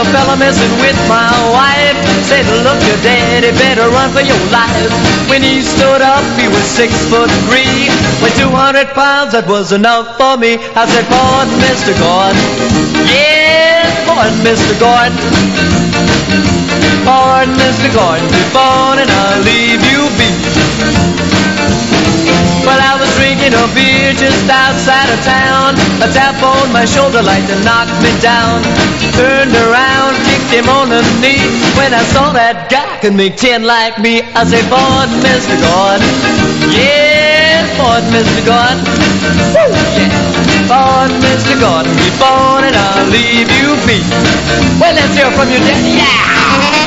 a fella messing with my wife. Said, look, your daddy better run for your life. When he stood up, he was 6'3". Weighed 200 pounds, that was enough for me. I said, pardon, Mr. Gordon. Yes, pardon, Mr. Gordon. Pardon, Mr. Gordon. Be born and I'll leave you be. But I was drinking a beer just outside of town. A tap on my shoulder like to knock me down. Turned around, kicked him on the knee. When I saw that guy could make 10 like me, I said, pardon, Mr. Gordon. Yeah, pardon, Mr. Gordon. Woo, yeah. Pardon, Mr. Gordon. Be born and I'll leave you be. Well, let's hear from your daddy. Yeah!